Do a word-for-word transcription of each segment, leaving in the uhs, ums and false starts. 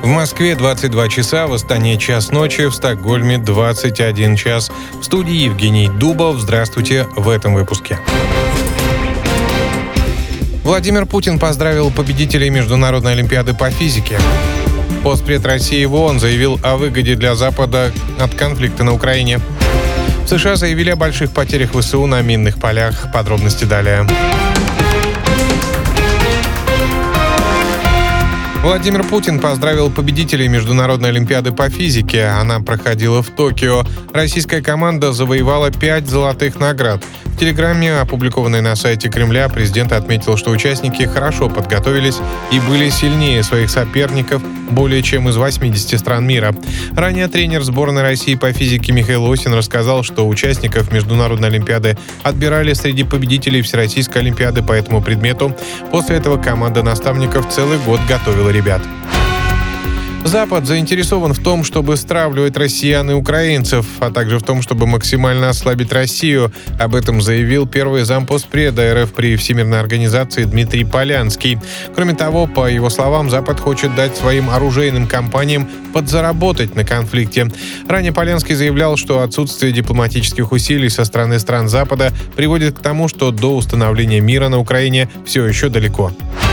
В Москве двадцать два часа, в Астане час ночи, в Стокгольме двадцать один час. В студии Евгений Дубов. Здравствуйте в этом выпуске. Владимир Путин поздравил победителей Международной олимпиады по физике. Постпред России в ООН заявил о выгоде для Запада от конфликта на Украине. В США заявили о больших потерях ВСУ на минных полях. Подробности далее. Владимир Путин поздравил победителей Международной олимпиады по физике. Она проходила в Токио. Российская команда завоевала пять золотых наград. В телеграмме, опубликованной на сайте Кремля, президент отметил, что участники хорошо подготовились и были сильнее своих соперников более чем из восьмидесяти стран мира. Ранее тренер сборной России по физике Михаил Осин рассказал, что участников Международной олимпиады отбирали среди победителей Всероссийской олимпиады по этому предмету. После этого команда наставников целый год готовила ребят. Запад заинтересован в том, чтобы стравливать россиян и украинцев, а также в том, чтобы максимально ослабить Россию. Об этом заявил первый зампостпреда РФ при Всемирной организации Дмитрий Полянский. Кроме того, по его словам, Запад хочет дать своим оружейным компаниям подзаработать на конфликте. Ранее Полянский заявлял, что отсутствие дипломатических усилий со стороны стран Запада приводит к тому, что до установления мира на Украине все еще далеко.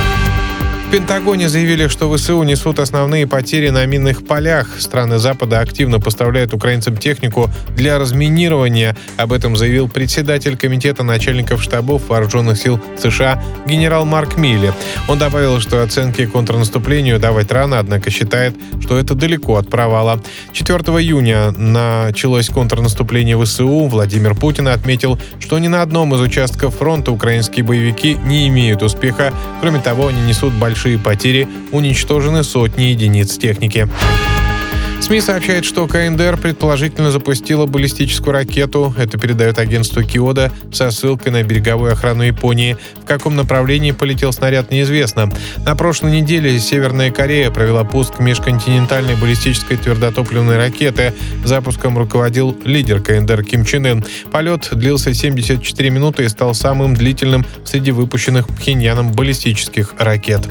В Пентагоне заявили, что ВСУ несут основные потери на минных полях. Страны Запада активно поставляют украинцам технику для разминирования. Об этом заявил председатель Комитета начальников штабов Вооруженных сил США генерал Марк Милли. Он добавил, что оценки контрнаступлению давать рано, однако считает, что это далеко от провала. четвёртого июня началось контрнаступление ВСУ. Владимир Путин отметил, что ни на одном из участков фронта украинские боевики не имеют успеха. Кроме того, они несут большие потери, уничтожены сотни единиц техники. СМИ сообщают, что КНДР предположительно запустила баллистическую ракету. Это передает агентство Киода со ссылкой на береговую охрану Японии. В каком направлении полетел снаряд, неизвестно. На прошлой неделе Северная Корея провела пуск межконтинентальной баллистической твердотопливной ракеты. Запуском руководил лидер КНДР Ким Чен Ын. Полет длился семьдесят четыре минуты и стал самым длительным среди выпущенных Пхеньяном баллистических ракет.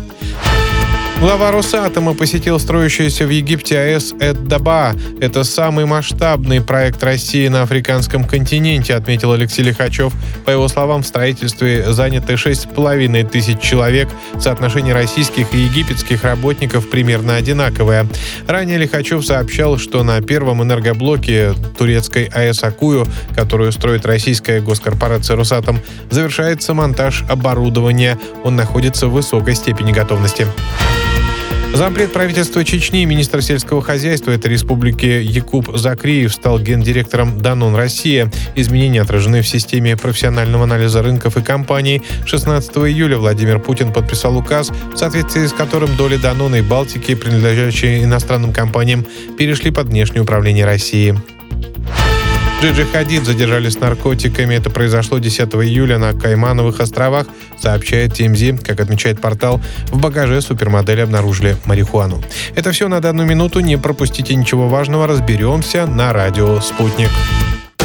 Глава Росатома посетил строящуюся в Египте АЭС Эд-Даба. Это самый масштабный проект России на африканском континенте, отметил Алексей Лихачев. По его словам, в строительстве заняты шесть с половиной тысяч человек. Соотношение российских и египетских работников примерно одинаковое. Ранее Лихачев сообщал, что на первом энергоблоке турецкой АЭС Акую, которую строит российская госкорпорация «Росатом», завершается монтаж оборудования. Он находится в высокой степени готовности. Зампред правительства Чечни и министр сельского хозяйства этой республики Якуб Закриев стал гендиректором Данон Россия. Изменения отражены в системе профессионального анализа рынков и компаний. шестнадцатого июля Владимир Путин подписал указ, в соответствии с которым доли Данона и Балтики, принадлежащие иностранным компаниям, перешли под внешнее управление России. Джиджи Хадид задержали с наркотиками. Это произошло десятого июля на Каймановых островах, сообщает Ти Эм Зи. Как отмечает портал, в багаже супермодели обнаружили марихуану. Это все на данную минуту. Не пропустите ничего важного. Разберемся на радио «Спутник».